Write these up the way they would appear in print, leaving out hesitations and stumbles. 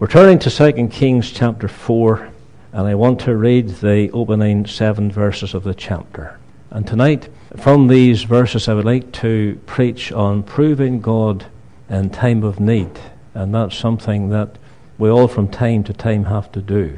We're turning to 2 Kings chapter 4, and I want to read the opening 7 verses of the chapter. And tonight, from these verses, I would like to preach on proving God in time of need. And that's something that we all from time to time have to do.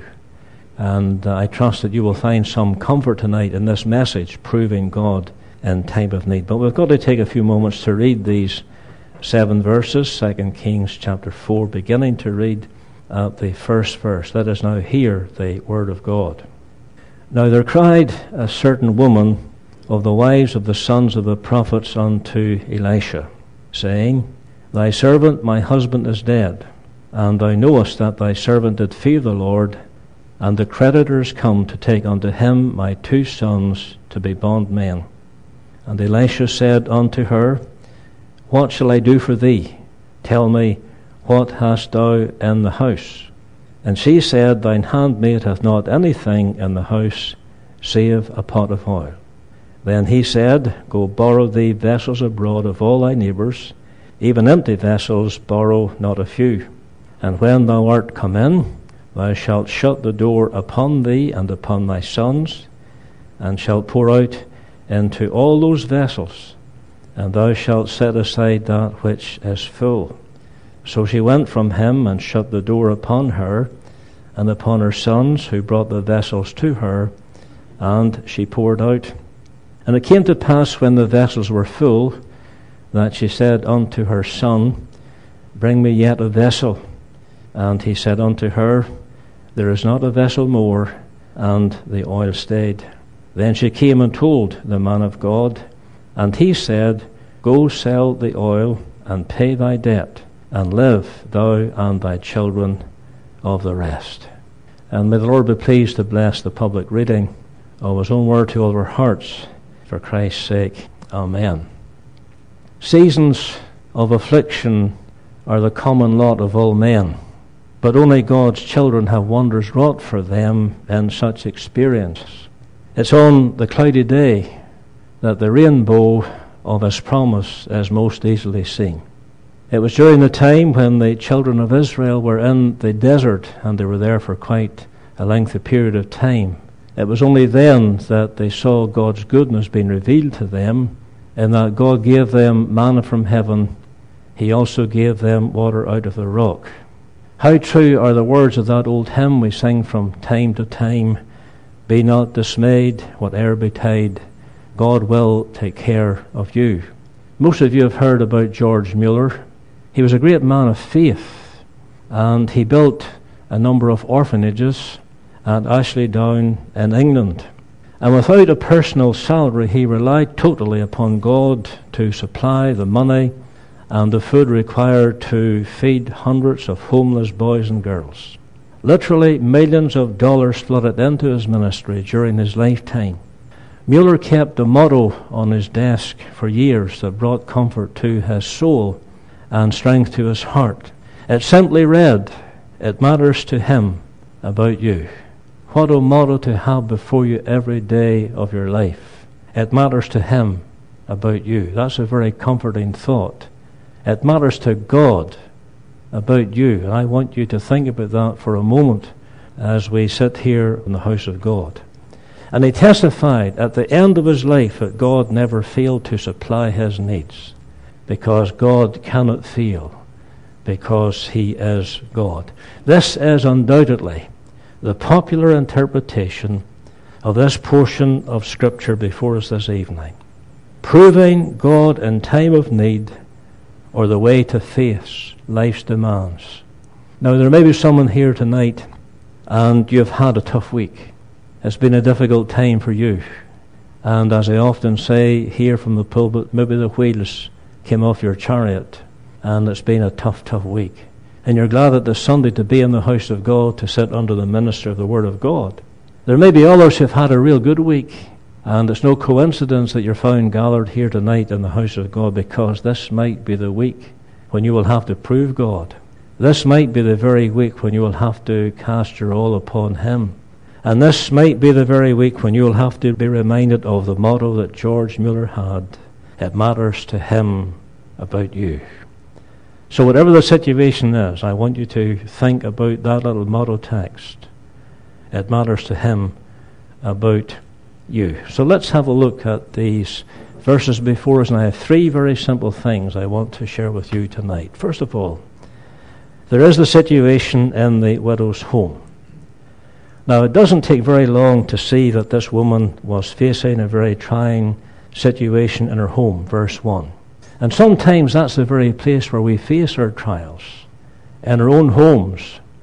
And I trust that you will find some comfort tonight in this message, proving God in time of need. But we've got to take a few moments to read these 7 verses, 2 Kings chapter 4, beginning to read at the first verse. Let us now hear the word of God. Now there cried a certain woman of the wives of the sons of the prophets unto Elisha, saying, Thy servant my husband is dead, and thou knowest that thy servant did fear the Lord, and the creditors come to take unto him my 2 sons to be bondmen. And Elisha said unto her, What shall I do for thee? Tell me, what hast thou in the house? And she said, Thine handmaid hath not anything in the house, save a pot of oil. Then he said, Go borrow thee vessels abroad of all thy neighbours, even empty vessels, borrow not a few. And when thou art come in, thou shalt shut the door upon thee and upon thy sons, and shalt pour out into all those vessels, and thou shalt set aside that which is full. So she went from him and shut the door upon her and upon her sons, who brought the vessels to her, and she poured out. And it came to pass, when the vessels were full, that she said unto her son, Bring me yet a vessel. And he said unto her, There is not a vessel more. And the oil stayed. Then she came and told the man of God, and he said, Go sell the oil, and pay thy debt, and live thou and thy children of the rest. And may the Lord be pleased to bless the public reading of his own word to all our hearts, for Christ's sake. Amen. Seasons of affliction are the common lot of all men, but only God's children have wonders wrought for them in such experiences. It's on the cloudy day that the rainbow of his promise is most easily seen. It was during the time when the children of Israel were in the desert, and they were there for quite a lengthy period of time. It was only then that they saw God's goodness being revealed to them, and that God gave them manna from heaven. He also gave them water out of the rock. How true are the words of that old hymn we sing from time to time, Be not dismayed, whate'er betide, God will take care of you. Most of you have heard about George Mueller. He was a great man of faith, and he built a number of orphanages at Ashley Down in England. And without a personal salary, he relied totally upon God to supply the money and the food required to feed hundreds of homeless boys and girls. Literally millions of dollars flooded into his ministry during his lifetime. Mueller kept a motto on his desk for years that brought comfort to his soul and strength to his heart. It simply read, It matters to him about you. What a motto to have before you every day of your life. It matters to him about you. That's a very comforting thought. It matters to God about you. And I want you to think about that for a moment as we sit here in the house of God. And he testified at the end of his life that God never failed to supply his needs, because God cannot fail, because he is God. This is undoubtedly the popular interpretation of this portion of Scripture before us this evening. Proving God in time of need, or the way to face life's demands. Now, there may be someone here tonight, and you've had a tough week. It's been a difficult time for you. And as I often say here from the pulpit, maybe the wheels came off your chariot, and it's been a tough, tough week. And you're glad that this Sunday to be in the house of God, to sit under the minister of the Word of God. There may be others who've had a real good week, and it's no coincidence that you're found gathered here tonight in the house of God, because this might be the week when you will have to prove God. This might be the very week when you will have to cast your all upon him. And this might be the very week when you will have to be reminded of the motto that George Mueller had. It matters to him about you. So whatever the situation is, I want you to think about that little motto text. It matters to him about you. So let's have a look at these verses before us, and I have three very simple things I want to share with you tonight. First of all, there is the situation in the widow's home. Now, it doesn't take very long to see that this woman was facing a very trying situation in her home, verse 1. And sometimes that's the very place where we face our trials, in our own homes,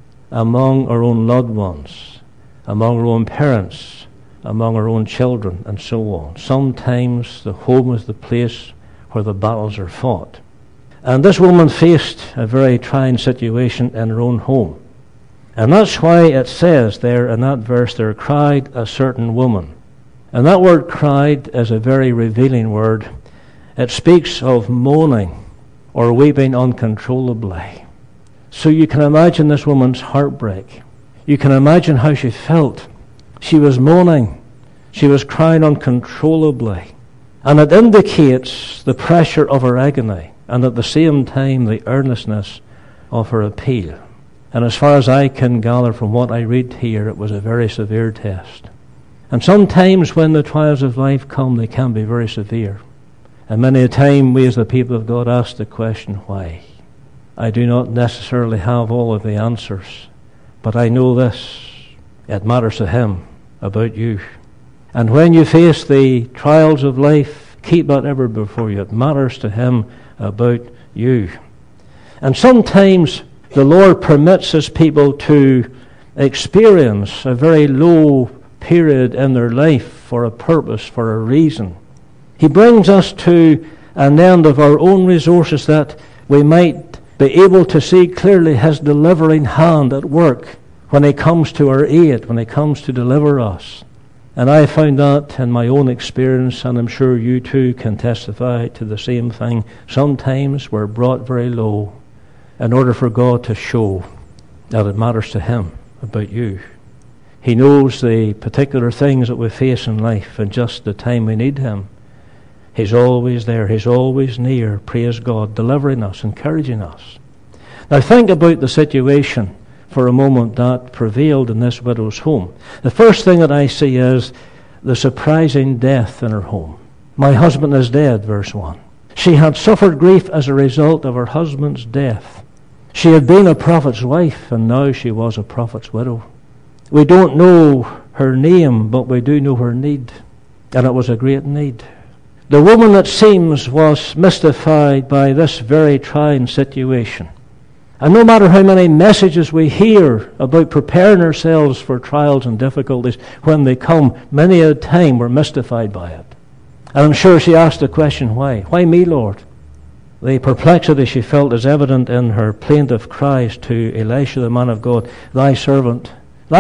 among our own loved ones, among our own parents, among our own children, and so on. Sometimes the home is the place where the battles are fought. And this woman faced a very trying situation in her own home. And that's why it says there in that verse, there cried a certain woman. And that word cried is a very revealing word. It speaks of moaning or weeping uncontrollably. So you can imagine this woman's heartbreak. You can imagine how she felt. She was moaning. She was crying uncontrollably. And it indicates the pressure of her agony, and at the same time the earnestness of her appeal. And as far as I can gather from what I read here, it was a very severe test. And sometimes when the trials of life come, they can be very severe. And many a time we as the people of God ask the question, why? I do not necessarily have all of the answers, but I know this, it matters to him about you. And when you face the trials of life, keep that ever before you. It matters to him about you. And sometimes the Lord permits his people to experience a very low period in their life for a purpose, for a reason. He brings us to an end of our own resources that we might be able to see clearly his delivering hand at work when he comes to our aid, when he comes to deliver us. And I found that in my own experience, and I'm sure you too can testify to the same thing. Sometimes we're brought very low in order for God to show that it matters to him about you. He knows the particular things that we face in life and just the time we need him. He's always there. He's always near, praise God, delivering us, encouraging us. Now think about the situation for a moment that prevailed in this widow's home. The first thing that I see is the surprising death in her home. My husband is dead, verse 1. She had suffered grief as a result of her husband's death. She had been a prophet's wife, and now she was a prophet's widow. We don't know her name, but we do know her need, and it was a great need. The woman, it seems, was mystified by this very trying situation. And no matter how many messages we hear about preparing ourselves for trials and difficulties, when they come, many a time we're mystified by it. And I'm sure she asked the question, why? Why me, Lord? The perplexity she felt is evident in her plaintive cries to Elisha, the man of God, thy servant,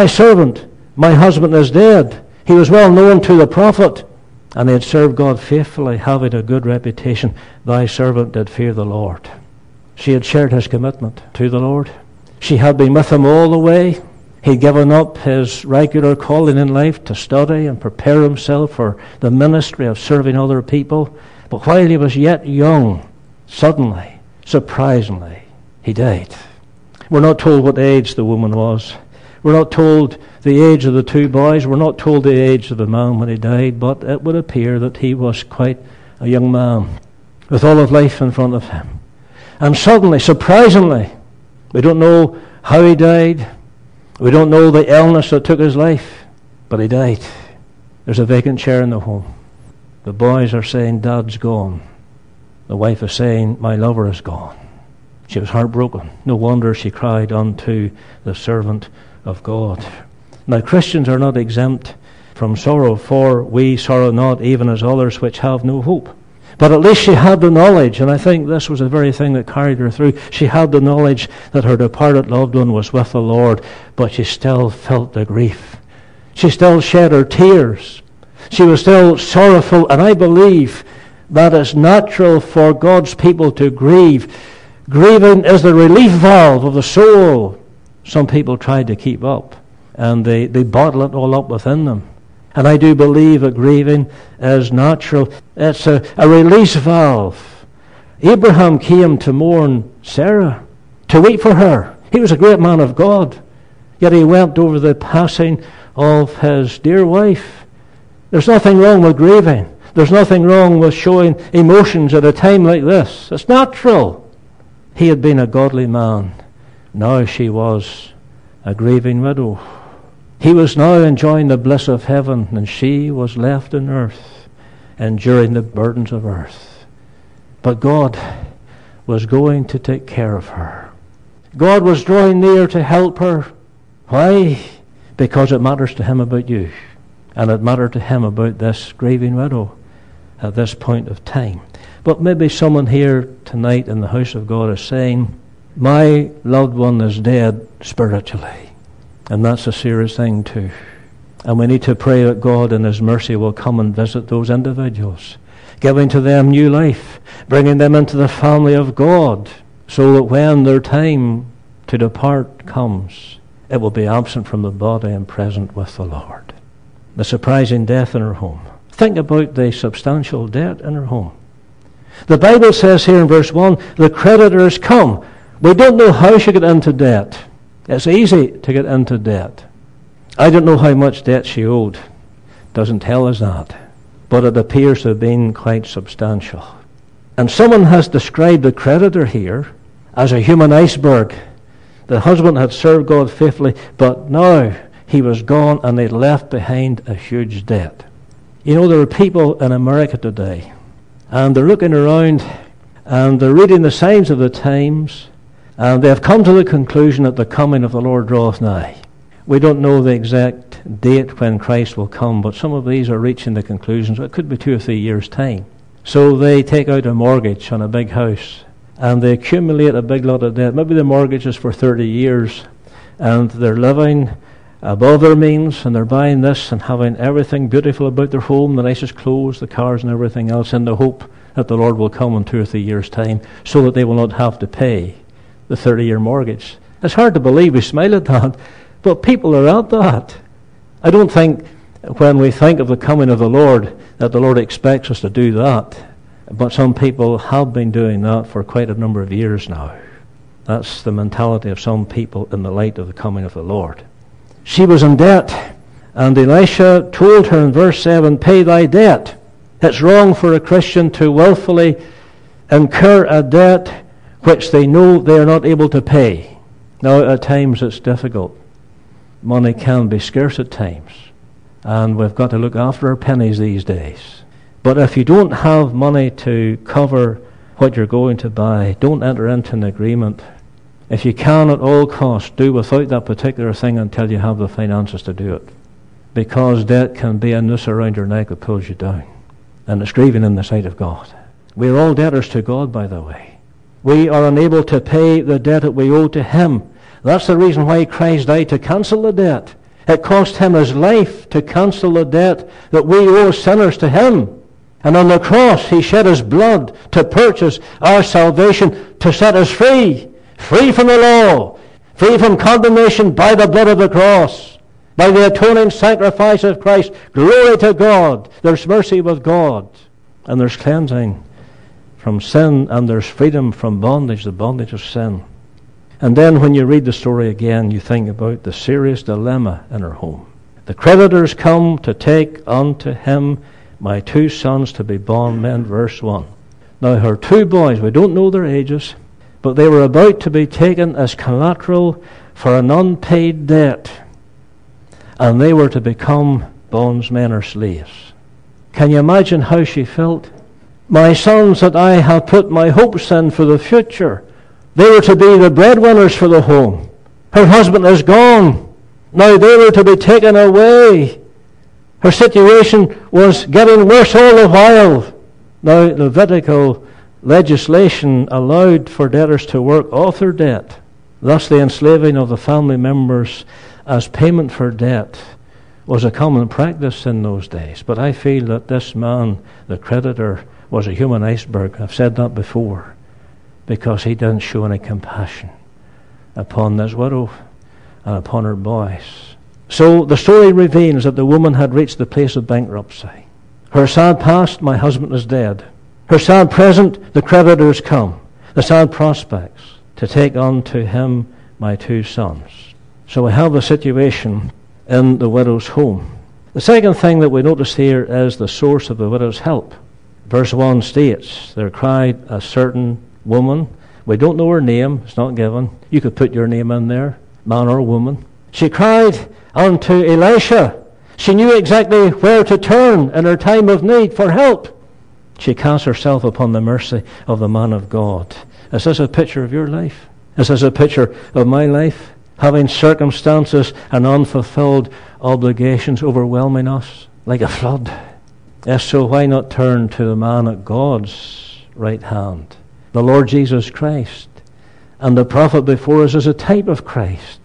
my husband is dead. He was well known to the prophet, and he had served God faithfully, having a good reputation. Thy servant did fear the Lord. She had shared his commitment to the Lord. She had been with him all the way. He'd given up his regular calling in life to study and prepare himself for the ministry of serving other people. But while he was yet young, suddenly, surprisingly, he died. We're not told what age the woman was. We're not told the age of the two boys. We're not told the age of the man when he died, but it would appear that he was quite a young man with all of life in front of him. And suddenly, surprisingly, we don't know how he died. We don't know the illness that took his life, but he died. There's a vacant chair in the home. The boys are saying, Dad's gone. The wife is saying, my lover is gone. She was heartbroken. No wonder she cried unto the servant of God. Now, Christians are not exempt from sorrow, for we sorrow not even as others which have no hope. But at least she had the knowledge, and I think this was the very thing that carried her through. She had the knowledge that her departed loved one was with the Lord, but she still felt the grief. She still shed her tears. She was still sorrowful, and I believe that it's natural for God's people to grieve. Grieving is the relief valve of the soul. Some people try to keep up, and they bottle it all up within them. And I do believe that grieving is natural. It's a release valve. Abraham came to mourn Sarah to weep for her. He was a great man of God, yet he wept over the passing of his dear wife. There's nothing wrong with grieving. There's nothing wrong with showing emotions at a time like this. It's natural. He had been a godly man. Now she was a grieving widow. He was now enjoying the bliss of heaven, and she was left on earth, enduring the burdens of earth. But God was going to take care of her. God was drawing near to help her. Why? Because it matters to him about you, and it mattered to him about this grieving widow at this point of time. But maybe someone here tonight in the house of God is saying, my loved one is dead spiritually. And that's a serious thing too. And we need to pray that God in his mercy will come and visit those individuals, giving to them new life, bringing them into the family of God, so that when their time to depart comes, it will be absent from the body and present with the Lord. The surprising death in her home. Think about the substantial debt in her home. The Bible says here in verse 1, the creditors come. We don't know how she got into debt. It's easy to get into debt. I don't know how much debt she owed. Doesn't tell us that. But it appears to have been quite substantial. And someone has described the creditor here as a human iceberg. The husband had served God faithfully, but now he was gone and they'd left behind a huge debt. You know, there are people in America today, and they're looking around and they're reading the signs of the times, and they have come to the conclusion that the coming of the Lord draweth nigh. We don't know the exact date when Christ will come, but some of these are reaching the conclusions. It could be 2 or 3 years' time. So they take out a mortgage on a big house, and they accumulate a big lot of debt. Maybe the mortgage is for 30 years, and they're living above their means, and they're buying this and having everything beautiful about their home, the nicest clothes, the cars and everything else, in the hope that the Lord will come in 2 or 3 years' time so that they will not have to pay the 30-year mortgage. It's hard to believe. We smile at that, but people are at that. I don't think when we think of the coming of the Lord that the Lord expects us to do that, but some people have been doing that for quite a number of years now. That's the mentality of some people in the light of the coming of the Lord. She was in debt, and Elisha told her in verse 7, pay thy debt. It's wrong for a Christian to willfully incur a debt which they know they are not able to pay. Now, at times it's difficult. Money can be scarce at times, and we've got to look after our pennies these days. But if you don't have money to cover what you're going to buy, don't enter into an agreement. If you can at all costs do without that particular thing until you have the finances to do it. Because debt can be a noose around your neck that pulls you down. And it's grieving in the sight of God. We are all debtors to God, by the way. We are unable to pay the debt that we owe to him. That's the reason why Christ died, to cancel the debt. It cost him his life to cancel the debt that we owe sinners to him. And on the cross he shed his blood to purchase our salvation, to set us free. Free from the law, free from condemnation by the blood of the cross, by the atoning sacrifice of Christ. Glory to God. There's mercy with God, and there's cleansing from sin, and there's freedom from bondage, the bondage of sin. And then when you read the story again, you think about the serious dilemma in her home. The creditors come to take unto him my 2 sons to be bondmen, verse 1. Now her 2 boys, we don't know their ages, but they were about to be taken as collateral for an unpaid debt, and they were to become bondsmen or slaves. Can you imagine how she felt? My sons that I have put my hopes in for the future, they were to be the breadwinners for the home. Her husband is gone. Now they were to be taken away. Her situation was getting worse all the while. Now Levitical legislation allowed for debtors to work off their debt. Thus the enslaving of the family members as payment for debt was a common practice in those days. But I feel that this man, the creditor, was a human iceberg. I've said that before, because he didn't show any compassion upon this widow and upon her boys. So the story reveals that the woman had reached the place of bankruptcy. Her sad past, my husband is dead. Her sad present, the creditors come. The sad prospects. to take unto him my 2 sons. So we have the situation in the widow's home. The second thing that we notice here is the source of the widow's help. Verse 1 states, there cried a certain woman. We don't know her name, it's not given. You could put your name in there, man or woman. She cried unto Elisha. She knew exactly where to turn in her time of need for help. She cast herself upon the mercy of the man of God. Is this a picture of your life? Is this a picture of my life? Having circumstances and unfulfilled obligations overwhelming us like a flood. If so, why not turn to the man at God's right hand, the Lord Jesus Christ? And the prophet before us is a type of Christ.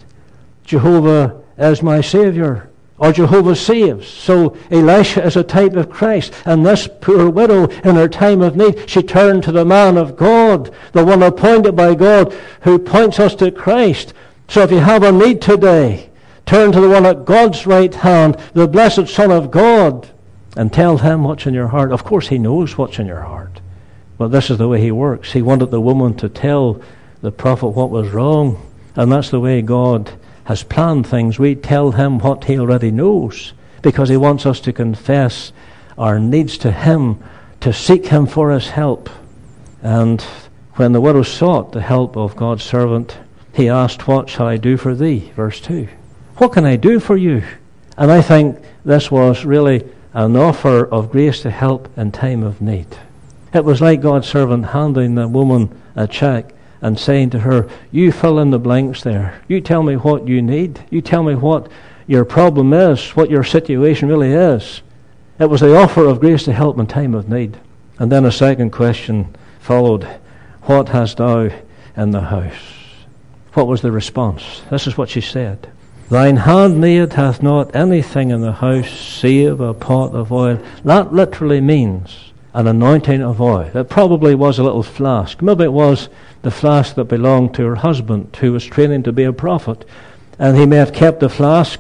Jehovah is my Savior, or Jehovah saves. So Elisha is a type of Christ. And this poor widow, in her time of need, she turned to the man of God, the one appointed by God, who points us to Christ. So if you have a need today, turn to the one at God's right hand, the blessed Son of God, and tell him what's in your heart. Of course, he knows what's in your heart. But this is the way he works. He wanted the woman to tell the prophet what was wrong. And that's the way God has planned things. We tell him what he already knows, because he wants us to confess our needs to him, to seek him for his help. And when the widow sought the help of God's servant, he asked, what shall I do for thee? Verse 2. What can I do for you? And I think this was really an offer of grace to help in time of need. It was like God's servant handing the woman a check and saying to her, you fill in the blanks there. You tell me what you need. You tell me what your problem is, what your situation really is. It was the offer of grace to help in time of need. And then a second question followed. What hast thou in the house? What was the response? This is what she said. Thine handmaid hath not anything in the house save a pot of oil. That literally means an anointing of oil. It probably was a little flask. Maybe it was the flask that belonged to her husband, who was training to be a prophet. And he may have kept the flask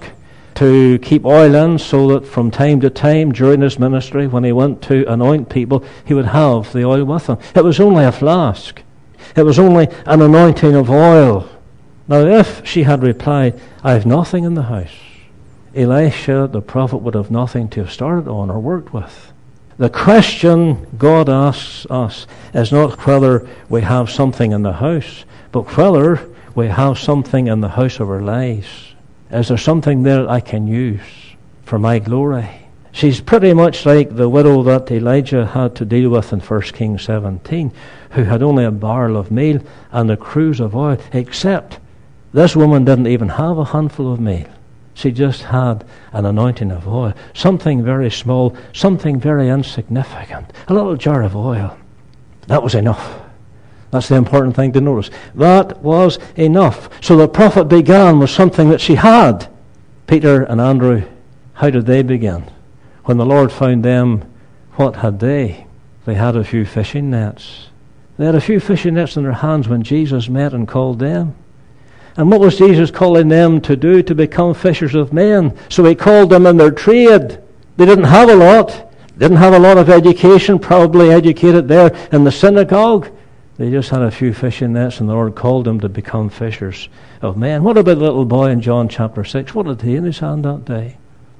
to keep oil in, so that from time to time during his ministry, when he went to anoint people, he would have the oil with him. It was only a flask. It was only an anointing of oil. Now, if she had replied, I have nothing in the house, Elisha, the prophet, would have nothing to have started on or worked with. The question God asks us is not whether we have something in the house, but whether we have something in the house of our lives. Is there something there I can use for my glory? She's pretty much like the widow that Elijah had to deal with in 1 Kings 17, who had only a barrel of meal and a cruse of oil, except this woman didn't even have a handful of meal. She just had an anointing of oil, something very small, something very insignificant, a little jar of oil. That was enough. That's the important thing to notice. That was enough. So the prophet began with something that she had. Peter and Andrew, how did they begin? When the Lord found them, what had they? They had a few fishing nets. They had a few fishing nets in their hands when Jesus met and called them. And what was Jesus calling them to do? To become fishers of men. So he called them in their trade. They didn't have a lot. Didn't have a lot of education, probably educated there in the synagogue. They just had a few fishing nets, and the Lord called them to become fishers of men. What about the little boy in John chapter 6? What had he in his hand that day?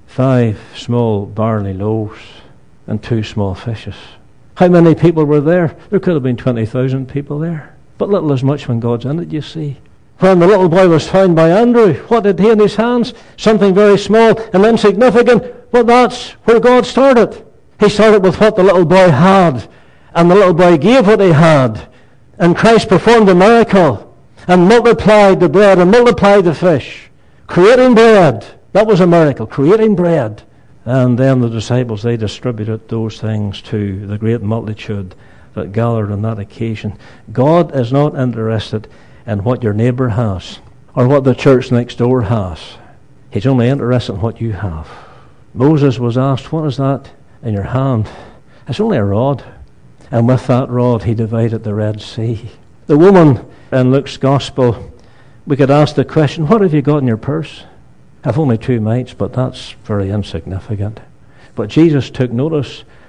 5 small barley loaves and 2 small fishes. How many people were there? There could have been 20,000 people there. But little as much when God's in it, you see. When the little boy was found by Andrew, what had he in his hands? Something very small and insignificant. But that's where God started. He started with what the little boy had. And the little boy gave what he had. And Christ performed a miracle and multiplied the bread and multiplied the fish. Creating bread. That was a miracle. Creating bread. And then the disciples, they distributed those things to the great multitude that gathered on that occasion. God is not interested in what your neighbour has or what the church next door has. He's only interested in what you have. Moses was asked, what is that in your hand? It's only a rod. And with that rod he divided the Red Sea. The woman in Luke's Gospel, we could ask the question, what have you got in your purse? I've only 2 mites, but that's very insignificant. But Jesus took notice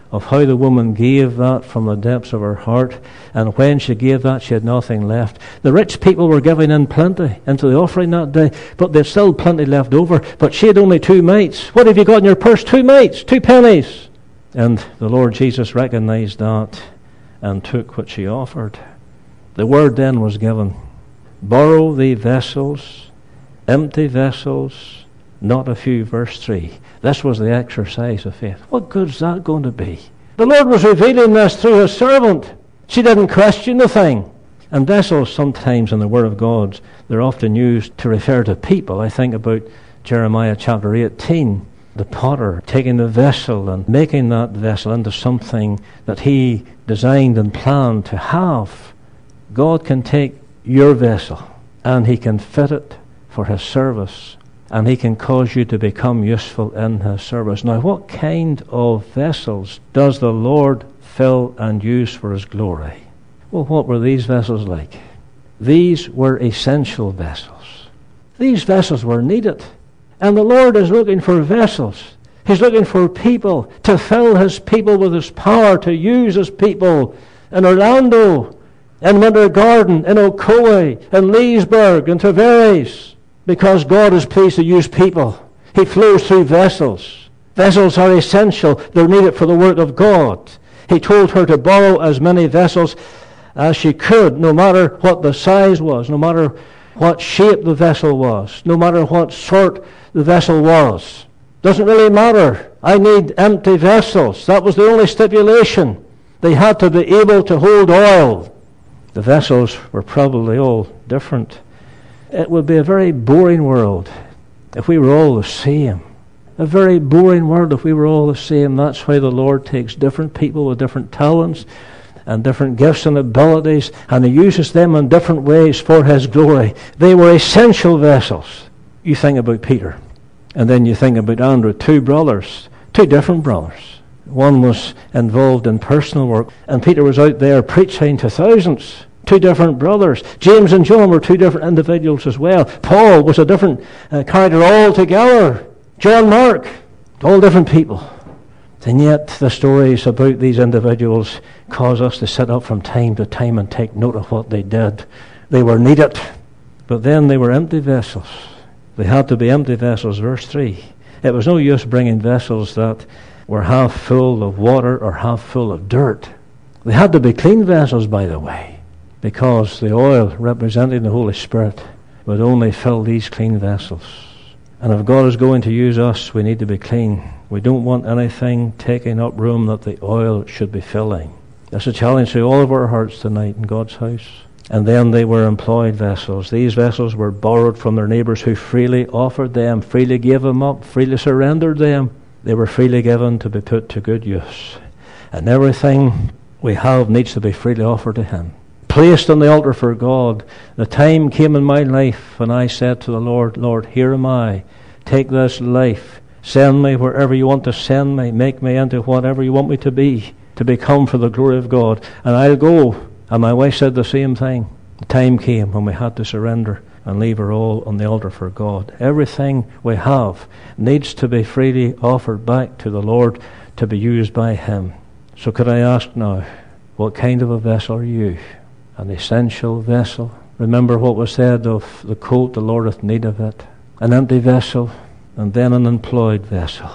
of how the woman gave that from the depths of her heart. And when she gave that, she had nothing left. The rich people were giving in plenty into the offering that day, but there's still plenty left over. But she had only 2 mites. What have you got in your purse? 2 mites, 2 pennies. And the Lord Jesus recognized that and took what she offered. The word then was given, borrow thee vessels, empty vessels, not a few. Verse 3. This was the exercise of faith. What good's that going to be? The Lord was revealing this through his servant. She didn't question the thing. And vessels sometimes in the Word of God, they're often used to refer to people. I think about Jeremiah chapter 18. The potter taking the vessel and making that vessel into something that he designed and planned to have. God can take your vessel and he can fit it for his service. And he can cause you to become useful in his service. Now, what kind of vessels does the Lord fill and use for his glory? Well, what were these vessels like? These were essential vessels. These vessels were needed. And the Lord is looking for vessels. He's looking for people to fill his people with his power, to use his people in Orlando, in Winter Garden, in Ocoee, in Leesburg, in Tavares. Because God is pleased to use people. He flows through vessels. Vessels are essential. They're needed for the work of God. He told her to borrow as many vessels as she could, no matter what the size was, no matter what shape the vessel was, no matter what sort the vessel was. Doesn't really matter. I need empty vessels. That was the only stipulation. They had to be able to hold oil. The vessels were probably all different. It would be a very boring world if we were all the same. A very boring world if we were all the same. That's why the Lord takes different people with different talents and different gifts and abilities, and he uses them in different ways for his glory. They were essential vessels. You think about Peter, and then you think about Andrew, 2 brothers, 2 different brothers. One was involved in personal work, and Peter was out there preaching to thousands. 2 different brothers. James and John were 2 different individuals as well. Paul was a different character altogether. John Mark, all different people. And yet the stories about these individuals cause us to sit up from time to time and take note of what they did. They were needed, but then they were empty vessels. They had to be empty vessels. Verse 3. It was no use bringing vessels that were half full of water or half full of dirt. They had to be clean vessels, by the way, because the oil representing the Holy Spirit would only fill these clean vessels. And if God is going to use us, we need to be clean. We don't want anything taking up room that the oil should be filling. That's a challenge to all of our hearts tonight in God's house. And then they were employed vessels. These vessels were borrowed from their neighbours who freely offered them, freely gave them up, freely surrendered them. They were freely given to be put to good use. And everything we have needs to be freely offered to him. Placed on the altar for God. The time came in my life when I said to the Lord, Lord, here am I. Take this life. Send me wherever you want to send me. Make me into whatever you want me to be, to become for the glory of God. And I'll go. And my wife said the same thing. The time came when we had to surrender and leave her all on the altar for God. Everything we have needs to be freely offered back to the Lord to be used by him. So could I ask now, what kind of a vessel are you? An essential vessel. Remember what was said of the coat, the Lord hath need of it. An empty vessel, and then an employed vessel.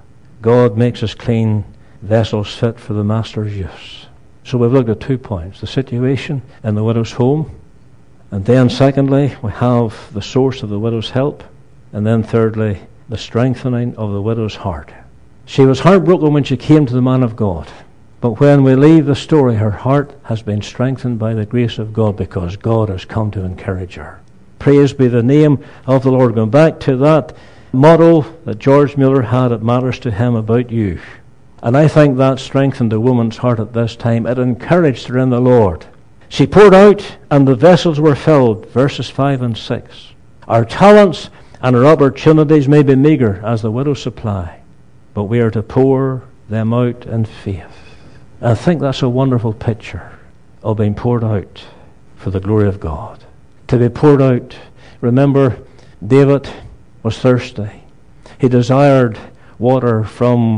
God makes us clean vessels fit for the Master's use. So we've looked at 2 points. The situation in the widow's home. And then secondly, we have the source of the widow's help. And then thirdly, the strengthening of the widow's heart. She was heartbroken when she came to the man of God. But when we leave the story, her heart has been strengthened by the grace of God because God has come to encourage her. Praise be the name of the Lord. Going back to that motto that George Mueller had, it matters to him about you. And I think that strengthened the woman's heart at this time. It encouraged her in the Lord. She poured out and the vessels were filled. Verses 5 and 6. Our talents and our opportunities may be meagre as the widow's supply, but we are to pour them out in faith. I think that's a wonderful picture of being poured out for the glory of God. To be poured out. Remember, David was thirsty. He desired water from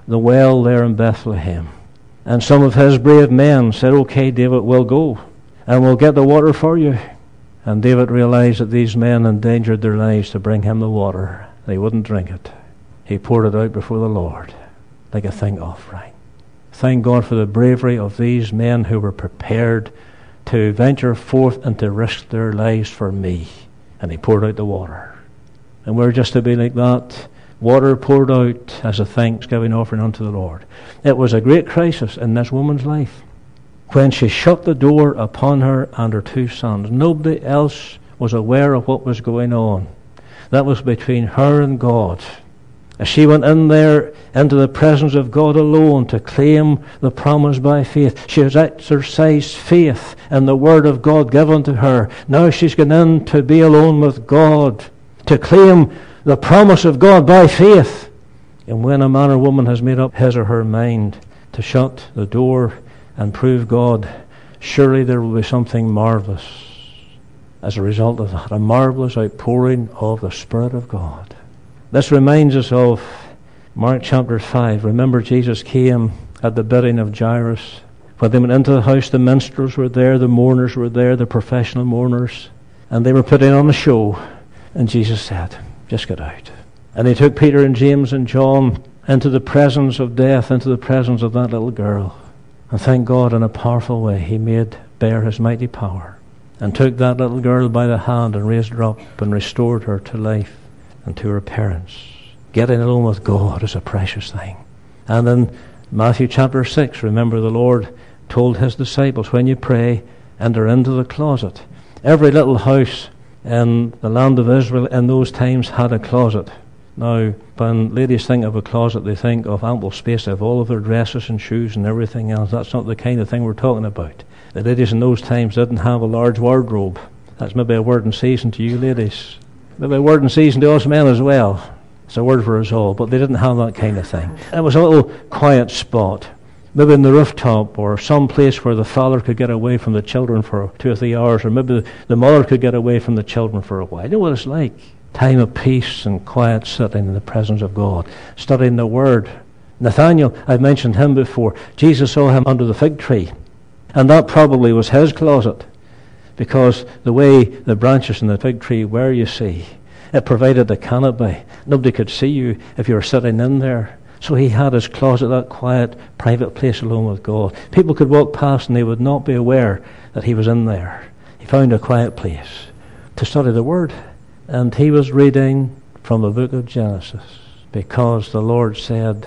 the well there in Bethlehem. And some of his brave men said, "Okay, David, we'll go, and we'll get the water for you." And David realized that these men endangered their lives to bring him the water. They wouldn't drink it. He poured it out before the Lord like a thank offering. Thank God for the bravery of these men who were prepared to venture forth and to risk their lives for me. And he poured out the water. And we're just to be like that. Water poured out as a thanksgiving offering unto the Lord. It was a great crisis in this woman's life when she shut the door upon her and her two sons. Nobody else was aware of what was going on. That was between her and God. As she went in there into the presence of God alone to claim the promise by faith, she has exercised faith in the word of God given to her. Now she's gone in to be alone with God, to claim the promise of God by faith. And when a man or woman has made up his or her mind to shut the door and prove God, surely there will be something marvelous as a result of that, a marvelous outpouring of the Spirit of God. This reminds us of Mark chapter 5. Remember, Jesus came at the bidding of Jairus. When they went into the house, the minstrels were there, the mourners were there, the professional mourners, and they were putting on a show. And Jesus said, "Just get out." And he took Peter and James and John into the presence of death, into the presence of that little girl. And thank God, in a powerful way, he made bare his mighty power and took that little girl by the hand and raised her up and restored her to life and to her parents. Getting alone with God is a precious thing. And in Matthew chapter 6, remember the Lord told his disciples, when you pray, enter into the closet. Every little house in the land of Israel in those times had a closet. Now, when ladies think of a closet, they think of ample space to have all of their dresses and shoes and everything else. That's not the kind of thing we're talking about. The ladies in those times didn't have a large wardrobe. That's maybe a word in season to you ladies. Maybe a word in season to us men as well. It's a word for us all, but they didn't have that kind of thing. It was a little quiet spot, maybe in the rooftop or some place where the father could get away from the children for 2 or 3 hours, or maybe the mother could get away from the children for a while. You know what it's like? Time of peace and quiet sitting in the presence of God, studying the Word. Nathanael, I've mentioned him before. Jesus saw him under the fig tree, and that probably was his closet, because the way the branches in the fig tree were, you see, it provided a canopy. Nobody could see you if you were sitting in there. So he had his closet, that quiet, private place alone with God. People could walk past and they would not be aware that he was in there. He found a quiet place to study the Word. And he was reading from the book of Genesis, because the Lord said,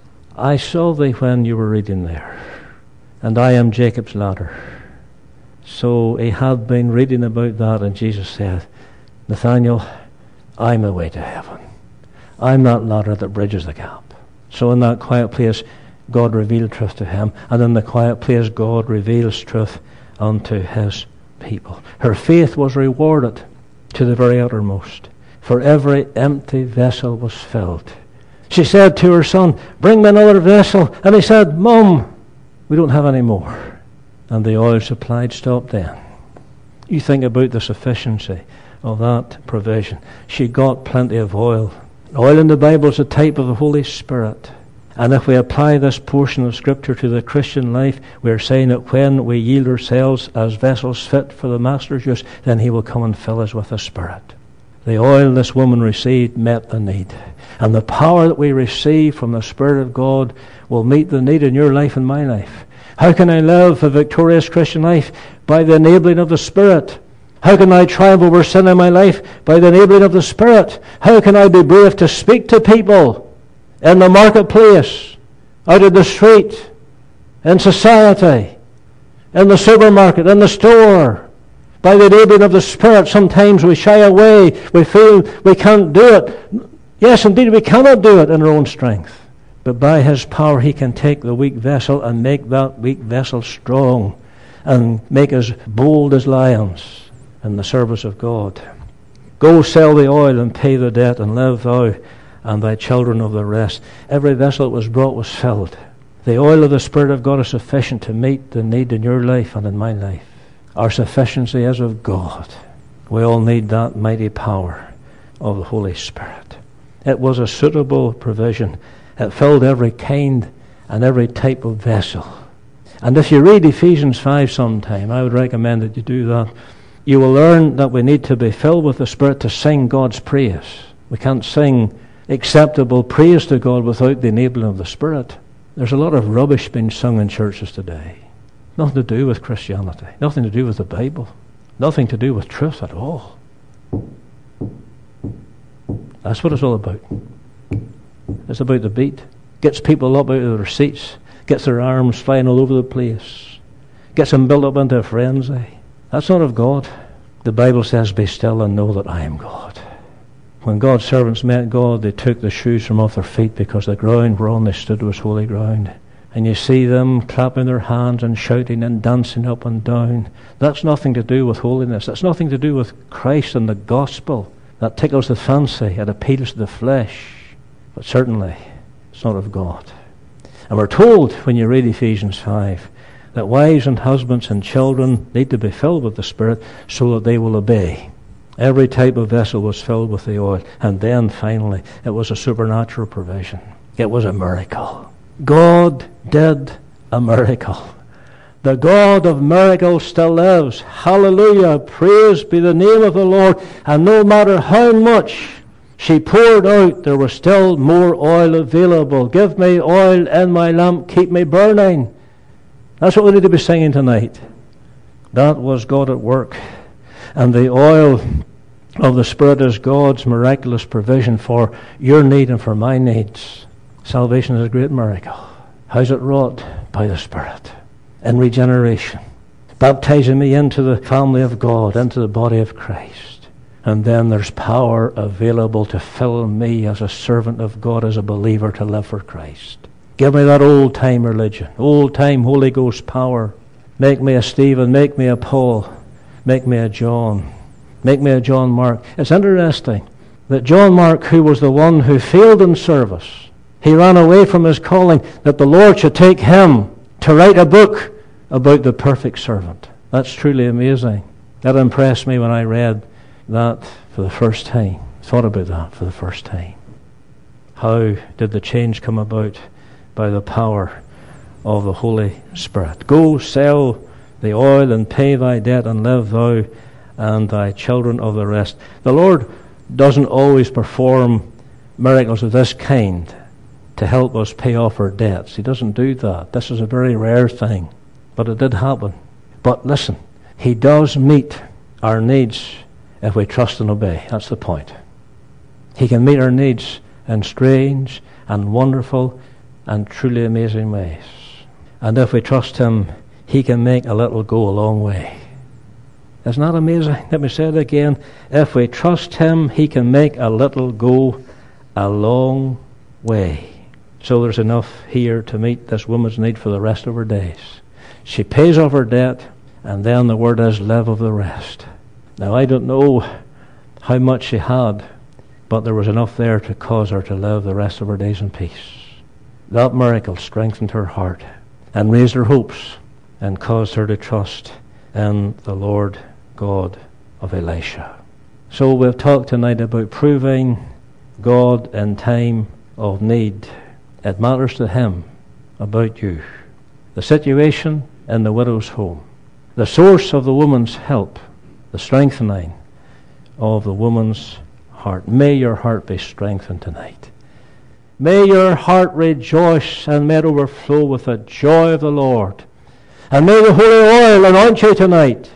"I saw thee when you were reading there, and I am Jacob's ladder." So he had been reading about that, and Jesus said, "Nathanael, I'm the way to heaven. I'm that ladder that bridges the gap." So in that quiet place, God revealed truth to him, and in the quiet place, God reveals truth unto his people. Her faith was rewarded to the very uttermost, for every empty vessel was filled. She said to her son, "Bring me another vessel." And he said, "Mum, we don't have any more." And the oil supplied stopped then. You think about the sufficiency of that provision. She got plenty of oil. Oil in the Bible is a type of the Holy Spirit. And if we apply this portion of Scripture to the Christian life, we are saying that when we yield ourselves as vessels fit for the Master's use, then he will come and fill us with the Spirit. The oil this woman received met the need. And the power that we receive from the Spirit of God will meet the need in your life and my life. How can I live a victorious Christian life? By the enabling of the Spirit. How can I triumph over sin in my life? By the enabling of the Spirit. How can I be brave to speak to people in the marketplace, out in the street, in society, in the supermarket, in the store? By the enabling of the Spirit. Sometimes we shy away. We feel we can't do it. Yes, indeed, we cannot do it in our own strength. But by his power, he can take the weak vessel and make that weak vessel strong and make us bold as lions in the service of God. Go sell the oil and pay the debt, and live thou and thy children of the rest. Every vessel that was brought was filled. The oil of the Spirit of God is sufficient to meet the need in your life and in my life. Our sufficiency is of God. We all need that mighty power of the Holy Spirit. It was a suitable provision. It filled every kind and every type of vessel. And if you read Ephesians 5 sometime, I would recommend that you do that. You will learn that we need to be filled with the Spirit to sing God's praise. We can't sing acceptable praise to God without the enabling of the Spirit. There's a lot of rubbish being sung in churches today. Nothing to do with Christianity. Nothing to do with the Bible. Nothing to do with truth at all. That's what it's all about. It's about the beat. Gets people up out of their seats. Gets their arms flying all over the place. Gets them built up into a frenzy. That's not of God. The Bible says, be still and know that I am God. When God's servants met God, they took the shoes from off their feet because the ground whereon they stood was holy ground. And you see them clapping their hands and shouting and dancing up and down. That's nothing to do with holiness. That's nothing to do with Christ and the gospel. That tickles the fancy. It appeals to the flesh. But certainly, it's not of God. And we're told, when you read Ephesians 5, that wives and husbands and children need to be filled with the Spirit so that they will obey. Every type of vessel was filled with the oil. And then, finally, it was a supernatural provision. It was a miracle. God did a miracle. The God of miracles still lives. Hallelujah. Praise be the name of the Lord. And no matter how much she poured out, there was still more oil available. Give me oil in my lamp, keep me burning. That's what we need to be singing tonight. That was God at work. And the oil of the Spirit is God's miraculous provision for your need and for my needs. Salvation is a great miracle. How's it wrought? By the Spirit. In regeneration. Baptizing me into the family of God, into the body of Christ. And then there's power available to fill me as a servant of God, as a believer, to live for Christ. Give me that old-time religion, old-time Holy Ghost power. Make me a Stephen, make me a Paul, make me a John, make me a John Mark. It's interesting that John Mark, who was the one who failed in service, he ran away from his calling, that the Lord should take him to write a book about the perfect servant. That's truly amazing. That impressed me when I read that for the first time. Thought about that for the first time. How did the change come about? By the power of the Holy Spirit. Go sell the oil and pay thy debt, and live thou and thy children of the rest. The Lord doesn't always perform miracles of this kind to help us pay off our debts. He doesn't do that. This is a very rare thing. But it did happen. But listen, He does meet our needs if we trust and obey. That's the point. He can meet our needs in strange and wonderful and truly amazing ways. And if we trust Him, He can make a little go a long way. Isn't that amazing? Let me say it again. If we trust Him, He can make a little go a long way. So there's enough here to meet this woman's need for the rest of her days. She pays off her debt, and then the word is, live of the rest. Now, I don't know how much she had, but there was enough there to cause her to live the rest of her days in peace. That miracle strengthened her heart and raised her hopes and caused her to trust in the Lord God of Elisha. So we've talked tonight about proving God in time of need. It matters to Him about you. The situation in the widow's home. The source of the woman's help. The strengthening of the woman's heart. May your heart be strengthened tonight. May your heart rejoice and may it overflow with the joy of the Lord. And may the holy oil anoint you tonight.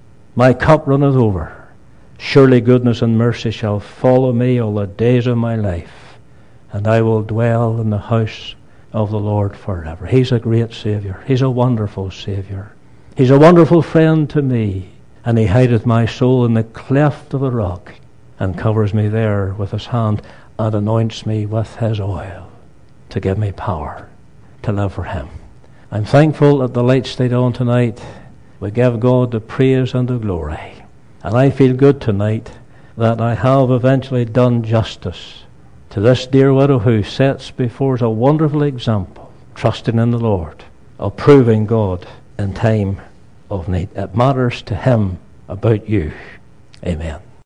My cup runneth over. Surely goodness and mercy shall follow me all the days of my life, and I will dwell in the house of the Lord forever. He's a great Saviour. He's a wonderful Saviour. He's a wonderful friend to me. And He hideth my soul in the cleft of the rock, and covers me there with His hand, and anoints me with His oil, to give me power to live for Him. I'm thankful that the light stayed on tonight. We give God the praise and the glory. And I feel good tonight that I have eventually done justice to this dear widow who sets before us a wonderful example, trusting in the Lord, of proving God in time of need. It matters to Him about you. Amen.